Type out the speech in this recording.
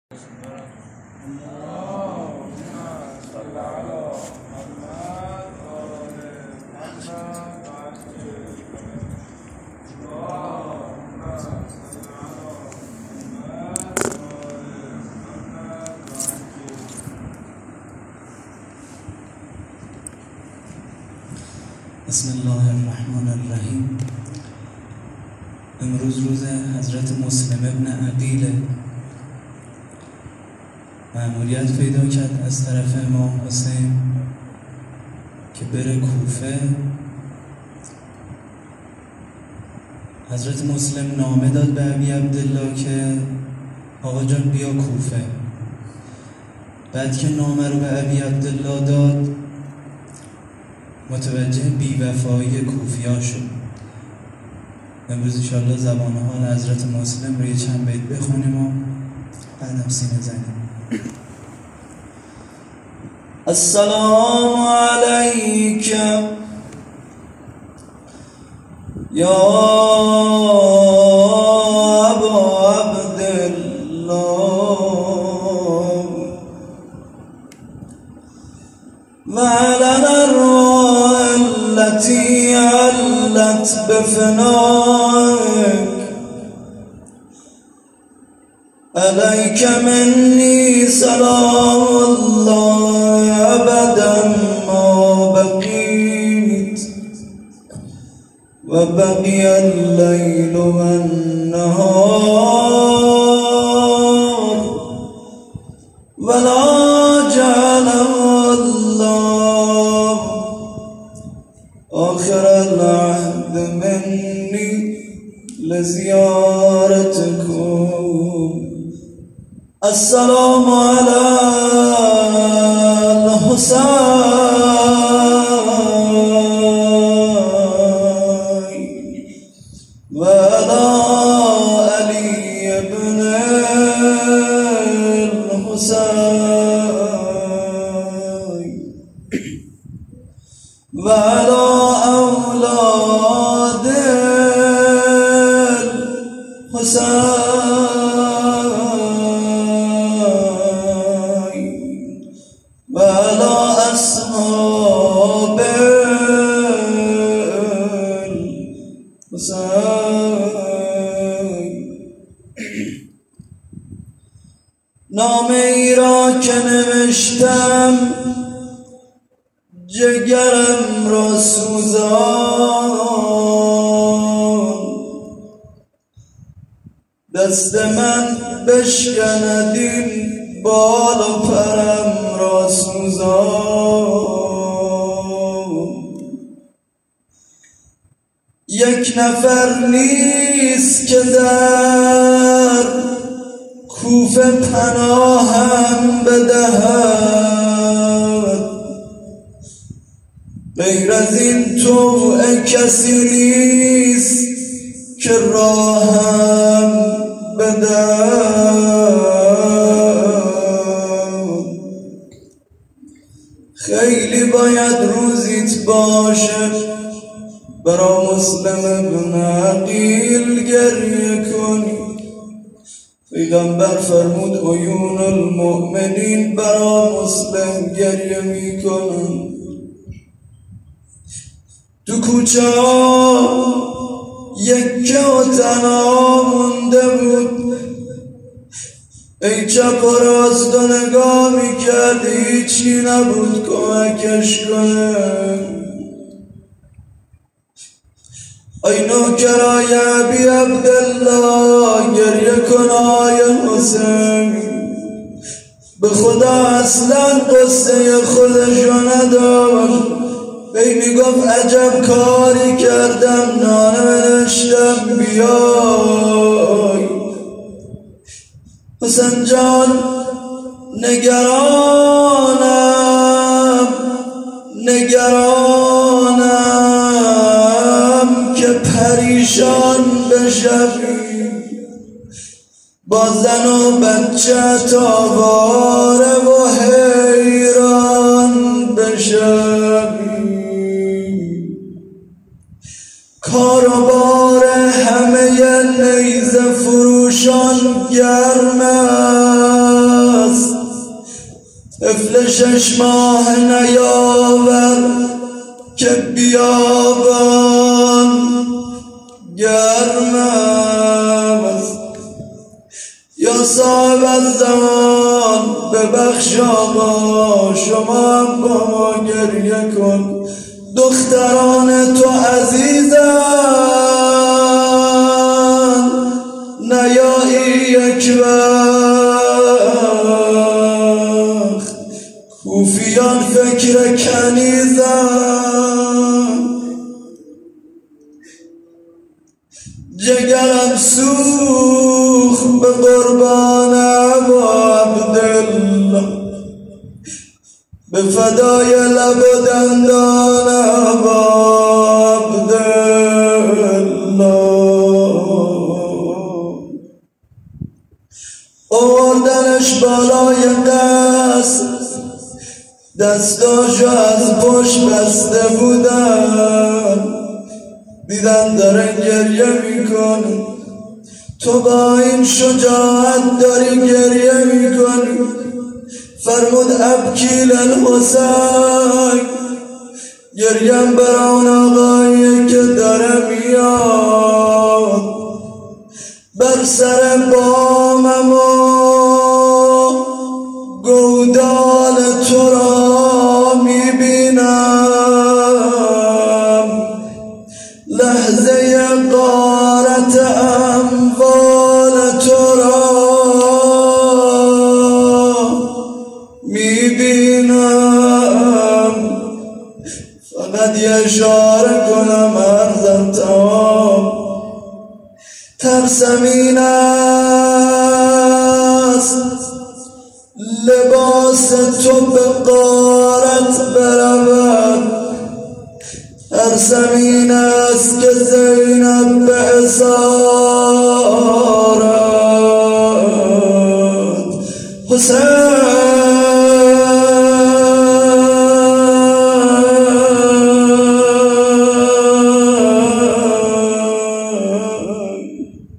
بسم الله الرحمن الرحیم. امروز روز حضرت مسلم ابن عقیل مأموریت پیدا کرد از طرف امام حسین که بره کوفه. حضرت مسلم نامه داد به ابی عبدالله که آقا جان بیا کوفه. بعد که نامه رو به ابی عبدالله داد متوجه بی‌وفایی کوفی‌ها شد. امروز انشاءالله زبان حال حضرت مسلم رو یه چند بیت بخونیم و بعدم سینه زنیم. السلام علیک یا ابا عبدالله و علی الارواح التي علت بفنائك عليك مني سلام الله أبدا ما بقيت وبقي الليل والنهار ولا جعله الله آخر العهد مني لزيارتكم. السلام على الحسين وعلى علي بن الحسين وعلى أولاد الحسين وعلى أصحاب الحسين. نامه ای را که نوشتم جگرم را سوزان، دست من بشکند این بال و پرم را سوزان. یک نفر نیست که در کوفه پناهم بدهد، غیر از این طوع کسی نیست که راهم بدهد. خیلی باید روزیت باشه برا مسلم ابن عقیل گریه کنی. پیغمبر فرمود عیون المؤمنین برا مسلم گریه میکنن. تو کوچه ها یکه و تنها مونده بود، ای چپ و راست و نگاه میکرد هیچی نبود کمکش کنه. ای نوکرای ابی عبدالله گریه کن آی حسین. به خدا اصلا قصه خودشو نداشت. ای میگفت عجب کاری کردم نانه بنشتم بیای. حسین جان نگرانم که پریشان بشوی، با زن و بچه تاواره و حیران بشوی. کار و بار همه نیزه فروشان گرمه طفل 6 ماه نیاور که بیابان گرم است. یا صاحب الزمان ببخش آقا، شما هم با ما گریه کن. دختران تو عزیزن، نیایی یک وقت کوفیان فکر کنیزن. جگرم سوخت به قربان ابا عبدالله، به فدای لب و دندان ابا عبدالله. آوردنش بالای دست، دستاشو از پشت بسته بودن، دیدن داره گریه میکنه. تو با این شجاعت داری گریه میکنی. فرمود ابکی للحسین، گریم برای اون آقایی که داره میاد. بر سر بامم و گودال تو را میبینم، لحظه غارت اموال تو را میبینم. فقط یه اشاره کنم عرضم تمام. ترسم این است لباس تو به غارت برود، ترسم این است که زینب به اسارت. حسین